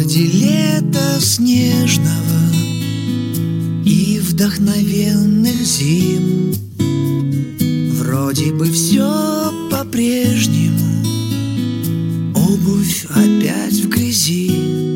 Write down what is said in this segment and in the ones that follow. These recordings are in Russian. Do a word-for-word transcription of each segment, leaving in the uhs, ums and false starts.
городе лета снежного и вдохновенных зим вроде бы все по-прежнему, обувь опять в грязи.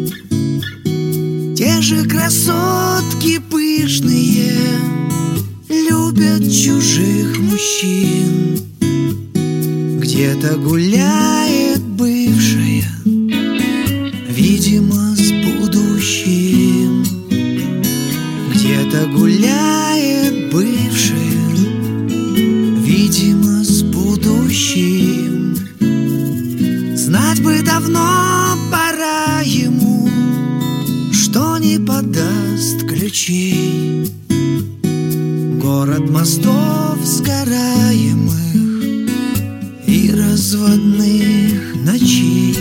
Те же красотки пышные любят чужих мужчин. Где-то гуляет бывшая, видимо, с будущим. Где-то гуляет бывшая, видимо, с будущим. Знать бы давно пора ему, что не подаст ключей. Город мостов сгораемых и разводных ночей.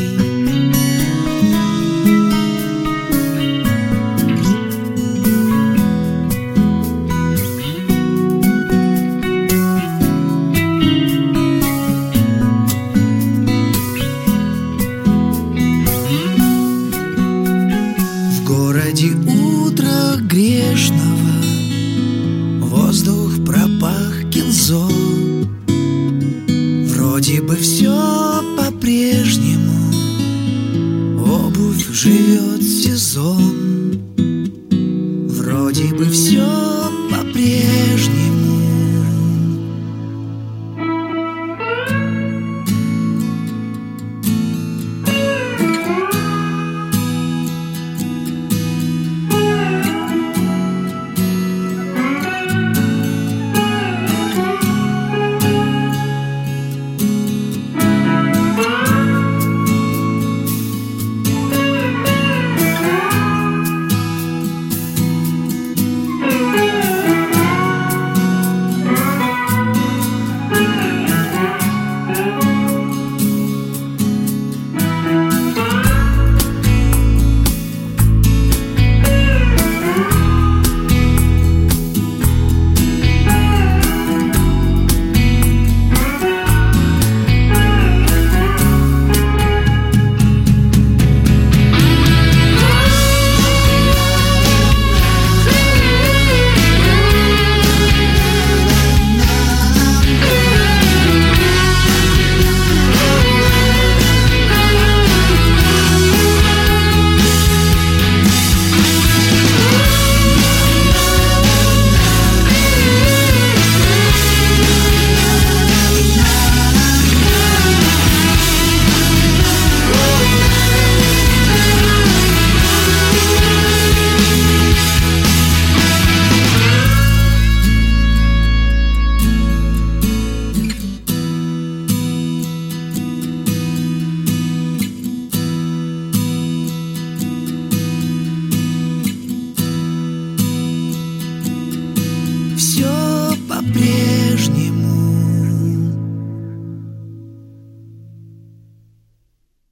В городе утро грешного, воздух пропах кинзо. Вроде бы все по-прежнему, обувь живет сезон. Вроде бы все по-прежнему. Все по-прежнему.